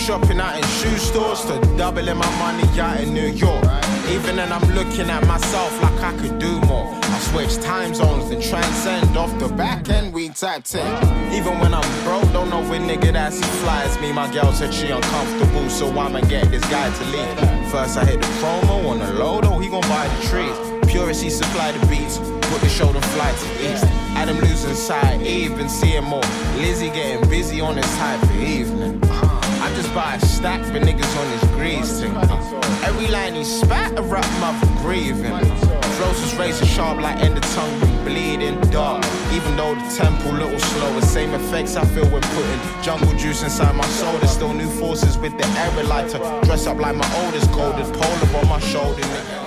shopping out in shoe stores to doubling my money out in New York. Even then I'm looking at myself like I could do more. I switch time zones and transcend. Off the back end we tapped in. Even when I'm broke, don't know when nigga that's he flies me. My girl said she uncomfortable, so I'ma get this guy to leave. First I hit the promo on the low, though he gon' buy the trees. Purist, he supply the beats, put the show to fly to east. Adam losing sight, Eve been seeing more. Lizzie getting busy on this type of evening. I just buy a stack for niggas on this grease thing. Every line he spat, a rap mother grieving. Flows was razor sharp like end of tongue been bleeding dark. Even though the tempo little slower, same effects I feel when putting jungle juice inside my soul. There's still new forces with the error lighter. Dress up like my oldest, coldest polar on my shoulder, nigga.